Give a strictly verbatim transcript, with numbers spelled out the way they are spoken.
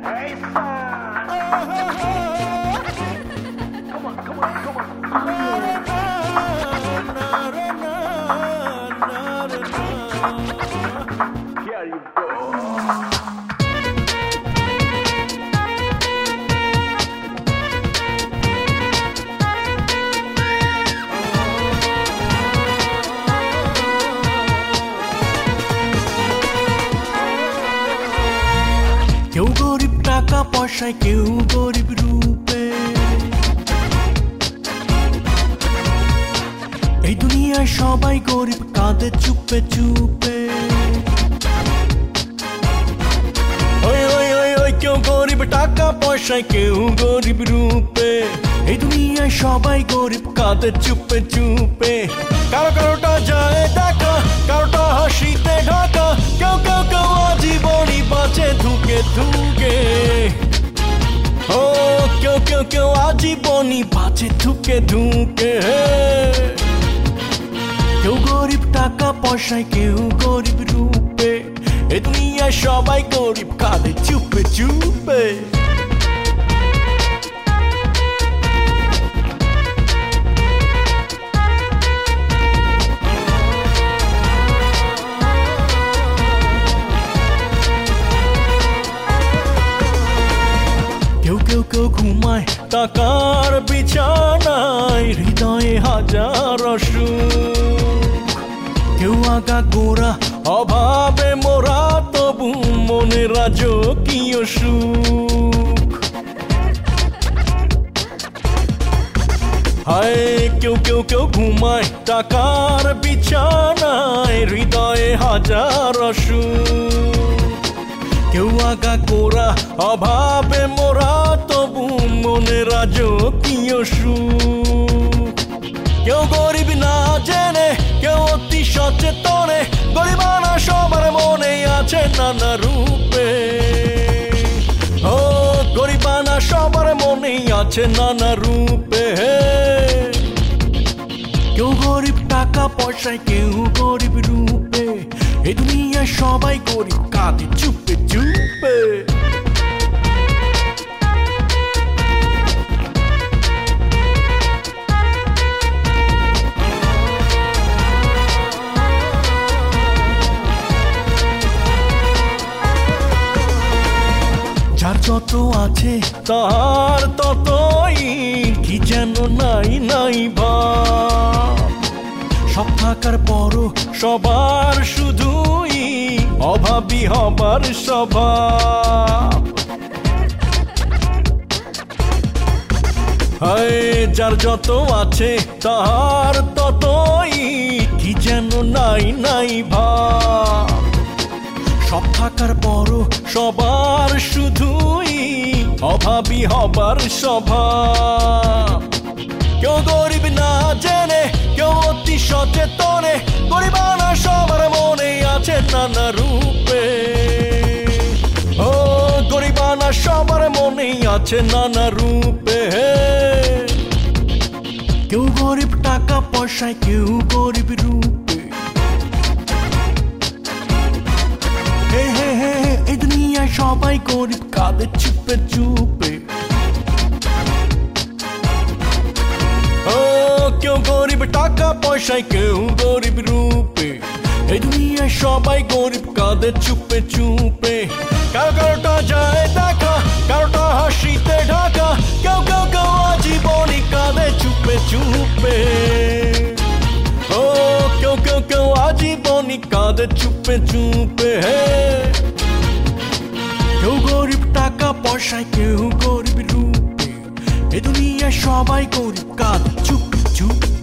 Hey, son. Come on, come on, come on. Here you go. কেউ গরিব টাকা পয়সায়, কেউ গরিব রূপে। এই দুনিয়ায় সবাই গরিব, কাঁদে চুপে চুপে। ওই ওই ওই ওই কেউ গরিব টাকা পয়সায়, কেউ গরিব রূপে। এই দুনিয়ায় সবাই গরিব, কাঁদে চুপে চুপে। কারো কারোটা যায় দেখা, কারোটা হাসিতে ঢাকা। কেউ কেউ কেউ আজীবনই বাঁচে ধুকে ধুকে। ও কেউ কেউ কেউ আজীবনই বাঁচে ধুকে ধুকে। কেউ গরিব টাকা পয়সায়, কেউ গরিব রূপে। এ দুনিয়ায় সবাই গরিব, কাঁদে চুপে চুপে। কেউ কেউ কেউ ঘুমায় টাকার বিছানায়, হৃদয়ে হাজার অসুখ। কেউ আগা গোড়া অভাবে মোরা, তবু মনে রাজকীয় সুখ। হায় কেউ কেউ কেউ ঘুমায় টাকার বিছানায়, হৃদয়ে হাজার অসুখ। কেউ আগা গোড়া অভাবে মোরা, তবু মনে রাজকীয় সুখ। কেউ গরিব না জেনে, কেউ অতি সচেতনে। গরিবানা সবার মনে আছে নানা রূপে। ও গরিবানা সবার মনে আছে নানা রূপে। কেউ গরিব টাকা পয়সায়, কেউ গরিব রূপে। এই দুনিয়ায় সবাই গরিব, কাঁদে চুপে চুপে। যার যত আছে তার ততই, কি যেন নাই নাই ভাব। সব থাকার পরও সবার শুধুই অভাবী হবার স্বভাব। হায় যার যত আছে তার ততই, কি যেন নাই নাই ভাব। সব থাকার পরও সবার শুধুই অভাবী হবার স্বভাব। কেউ গরিব না জেনে, কেউ অতি সচেতনে। গরিবানা সবার মনে আছে নানা রূপে। ও গরিবানা সবার মনে আছে নানা রূপে। কেউ গরিব টাকা পয়সায়, কেউ গরিব রূপে। হে হে হে এই দুনিয়ায় সবাই গরিব, কাঁদে চুপে চুপে। কেউ গরিব টাকা পয়সায়, কেউ গরিব রূপে। এই দুনিয়ায় সবাই গরিব, কাঁদে চুপে চুপে। কারো কারোটা যায় দেখা, কারোটা হাসিতে ঢাকা। কেউ কেউ কেউ আজীবনই কাঁদে চুপে চুপে। ও কেউ কেউ কেউ আজীবনই কাঁদে চুপে চুপে। কেউ গরিব টাকা পয়সায়, কেউ গরিব রূপে। এ দুনিয়ায় সবাই গরিব, কাঁদে চুপে চুপে।